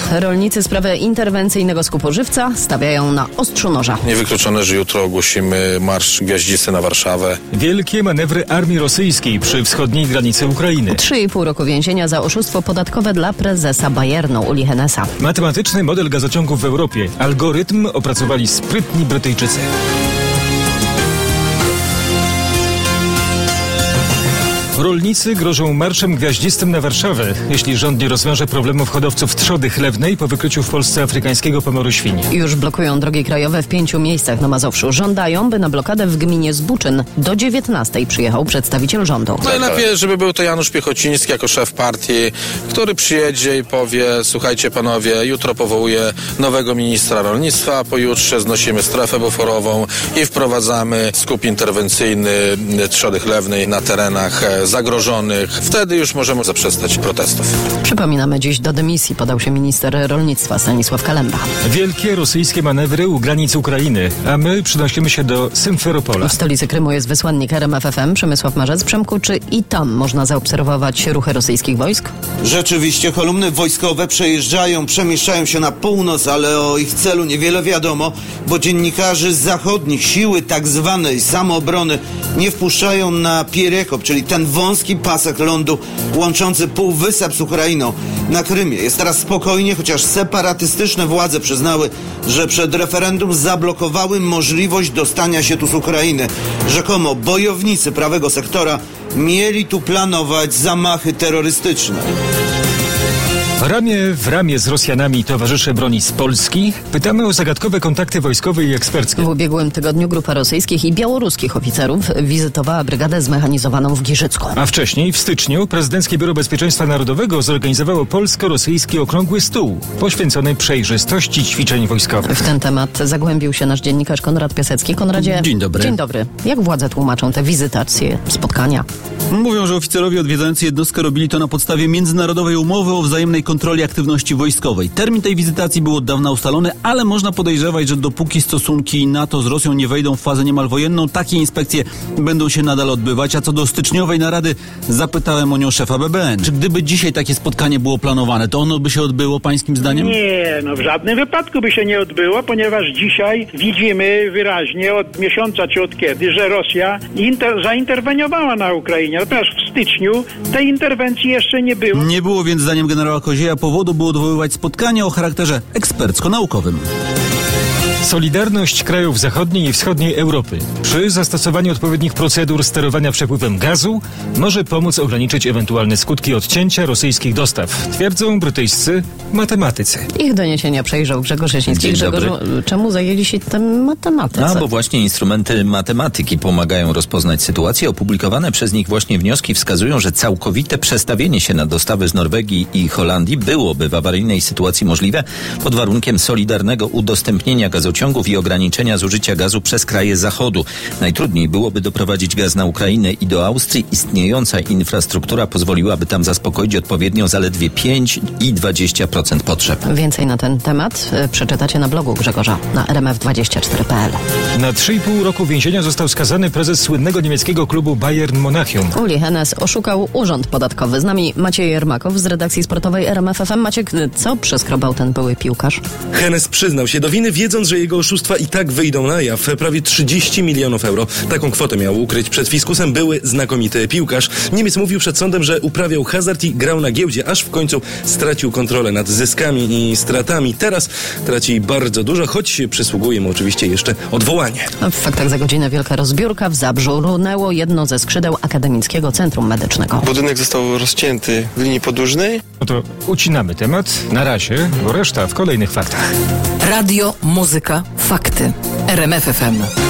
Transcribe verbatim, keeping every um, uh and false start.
Rolnicy sprawę interwencyjnego skupu żywca stawiają na ostrzu noża. Niewykluczone, że jutro ogłosimy marsz gwiaździsty na Warszawę. Wielkie manewry armii rosyjskiej przy wschodniej granicy Ukrainy. Trzy i pół roku więzienia za oszustwo podatkowe dla prezesa Bayernu Uli Henesa. Matematyczny model gazociągów w Europie. Algorytm opracowali sprytni Brytyjczycy. Rolnicy grożą marszem gwiaździstym na Warszawę, jeśli rząd nie rozwiąże problemów hodowców trzody chlewnej po wykryciu w Polsce afrykańskiego pomoru świń. Już blokują drogi krajowe w pięciu miejscach na Mazowszu. Żądają, by na blokadę w gminie Zbuczyn do dziewiętnastej przyjechał przedstawiciel rządu. Najlepiej, żeby był to Janusz Piechociński jako szef partii, który przyjedzie i powie: słuchajcie panowie, jutro powołuję nowego ministra rolnictwa, a pojutrze znosimy strefę buforową i wprowadzamy skup interwencyjny trzody chlewnej na terenach zagrożonych. Wtedy już możemy zaprzestać protestów. Przypominamy, dziś do dymisji podał się minister rolnictwa Stanisław Kalemba. Wielkie rosyjskie manewry u granic Ukrainy, a my przenosimy się do Symferopola. W stolicy Krymu jest wysłannik R M F F M Przemysław Marzec. Przemku, czy i tam można zaobserwować ruchy rosyjskich wojsk? Rzeczywiście kolumny wojskowe przejeżdżają, przemieszczają się na północ, ale o ich celu niewiele wiadomo, bo dziennikarze z zachodnich siły tak zwanej samoobrony nie wpuszczają na Pierekop, czyli ten wąski pasek lądu łączący półwysep z Ukrainą na Krymie. Jest teraz spokojnie, chociaż separatystyczne władze przyznały, że przed referendum zablokowały możliwość dostania się tu z Ukrainy. Rzekomo bojownicy prawego sektora mieli tu planować zamachy terrorystyczne. Ramię w ramię z Rosjanami towarzysze broni z Polski. Pytamy o zagadkowe kontakty wojskowe i eksperckie. W ubiegłym tygodniu grupa rosyjskich i białoruskich oficerów wizytowała brygadę zmechanizowaną w Giżycku. A wcześniej, w styczniu, Prezydenckie Biuro Bezpieczeństwa Narodowego zorganizowało polsko-rosyjski okrągły stół poświęcony przejrzystości ćwiczeń wojskowych. W ten temat zagłębił się nasz dziennikarz Konrad Piasecki. Konradzie, dzień dobry. Dzień dobry. Jak władze tłumaczą te wizytacje, spotkania? Mówią, że oficerowie odwiedzający jednostkę robili to na podstawie międzynarodowej umowy o wzajemnej kontroli aktywności wojskowej. Termin tej wizytacji był od dawna ustalony, ale można podejrzewać, że dopóki stosunki NATO z Rosją nie wejdą w fazę niemal wojenną, takie inspekcje będą się nadal odbywać. A co do styczniowej narady, zapytałem o nią szefa B B N. Czy gdyby dzisiaj takie spotkanie było planowane, to ono by się odbyło pańskim zdaniem? Nie, no w żadnym wypadku by się nie odbyło, ponieważ dzisiaj widzimy wyraźnie od miesiąca czy od kiedy, że Rosja inter- zainterweniowała na Ukrainie. Natomiast w styczniu tej interwencji jeszcze nie było. Nie było więc zdaniem generała Kozieja powodu, by odwoływać spotkanie o charakterze ekspercko-naukowym. Solidarność krajów zachodniej i wschodniej Europy przy zastosowaniu odpowiednich procedur sterowania przepływem gazu może pomóc ograniczyć ewentualne skutki odcięcia rosyjskich dostaw, twierdzą brytyjscy matematycy. Ich doniesienia przejrzał Grzegorz Jasiński. Grzegorzu, czemu zajęli się tym matematycy? A, bo właśnie instrumenty matematyki pomagają rozpoznać sytuację. Opublikowane przez nich właśnie wnioski wskazują, że całkowite przestawienie się na dostawy z Norwegii i Holandii byłoby w awaryjnej sytuacji możliwe pod warunkiem solidarnego udostępnienia gazociągów i ograniczenia zużycia gazu przez kraje Zachodu. Najtrudniej byłoby doprowadzić gaz na Ukrainę i do Austrii. Istniejąca infrastruktura pozwoliłaby tam zaspokoić odpowiednio zaledwie pięć i dwadzieścia procent potrzeb. Więcej na ten temat przeczytacie na blogu Grzegorza na r m f dwadzieścia cztery kropka p l. Na trzy i pół roku więzienia został skazany prezes słynnego niemieckiego klubu Bayern Monachium. Uli Hennes oszukał urząd podatkowy. Z nami Maciej Jermakow z redakcji sportowej R M F F M. Maciek, co przeskrobał ten były piłkarz? Hennes przyznał się do winy, wiedząc, że jego oszustwa i tak wyjdą na jaw. Prawie trzydzieści milionów euro. Taką kwotę miał ukryć przed fiskusem były znakomity piłkarz. Niemiec mówił przed sądem, że uprawiał hazard i grał na giełdzie, aż w końcu stracił kontrolę nad zyskami i stratami. Teraz traci bardzo dużo, choć przysługuje mu oczywiście jeszcze odwołanie. W faktach za godzinę wielka rozbiórka w Zabrzu. Runęło jedno ze skrzydeł Akademickiego Centrum Medycznego. Budynek został rozcięty w linii podłużnej. No to ucinamy temat. Na razie, bo reszta w kolejnych faktach. Radio, muzyka, fakty. R M F F M.